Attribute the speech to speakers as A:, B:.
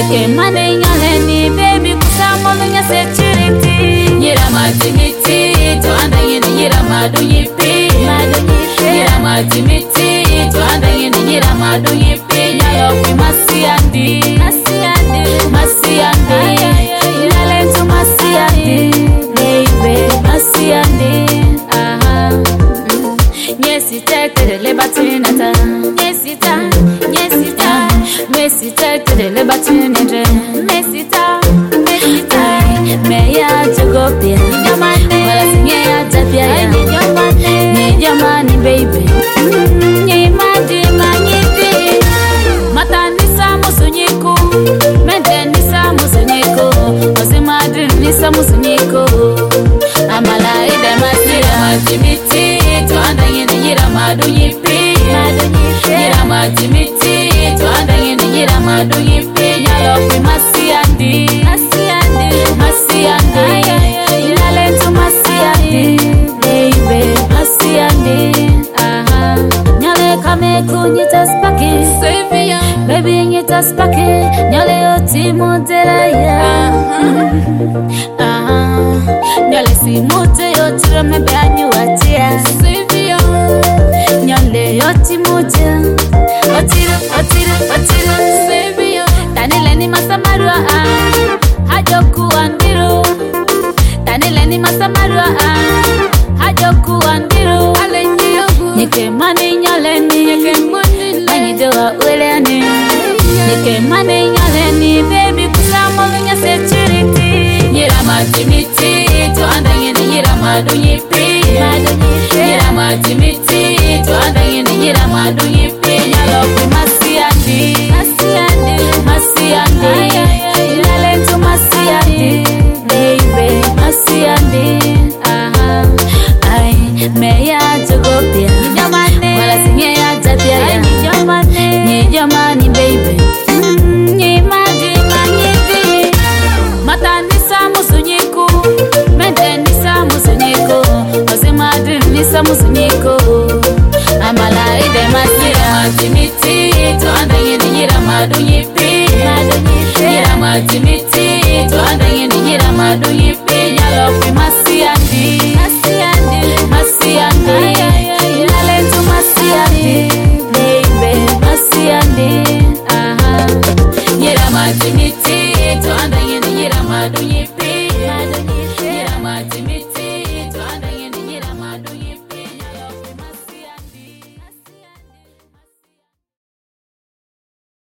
A: Nike mane nyaleni baby kusamolo nya security. Nyira matimiti to anda yini nyira madu yipi. Nyira matimiti to anda yini nyira madu yipi. Nyalo kwi masiandi. Ilale tu masiandi. Baby masiandi. Nyesi tek de le batinata. Nyesita. Nyesi tek de le batinata. Nyesita. Meya chokopia. Wala sinye ya tapia. Ni jamani baby. Nye maji manyiti. Mata nisa musunyiko. Mente nisa musunyiko. Ose madri nisa musunyiko. Amala ide masira matimiti. To anda yini nyira madu yipi. Nyira matimiti. To anda yini nyira madu yipi. Nyalo kwi masiandi. Ilale tu masiandi. Baby masiandi. Nyale kame kunyita spaki. Baby nyita spaki. Nyale oti modela ya. Nyale si mote yotira mebe anyuatia. Nyale yoti mote. Otira. Tanileni masamarua. Hajoku andiru. Tanileni masamarua. Hajoku andiru. Nike mani nyaleni. Nanyidewa uleani. Nike mani nyaleni. Baby kusamolo nya security. Nyira matimiti. To anda yini nyira madu yipi. Nyira matimiti. To anda yini nyira madu yipi. Nyalo kwi masiandi. Ilale tu masiandi. Baby masiandi. Meya chokopia. Wala sinye ya tapia. Ni jamani baby. Ni maji manyiti. Mata nisa musunyiko. Mente nisa musunyiko. Ose madri nisa musunyiko. Amala ide masira matimiti. To anda yini nyira madu yipi. Nyira matimiti. To anda yini nyira madu yipi. Nyalo kwi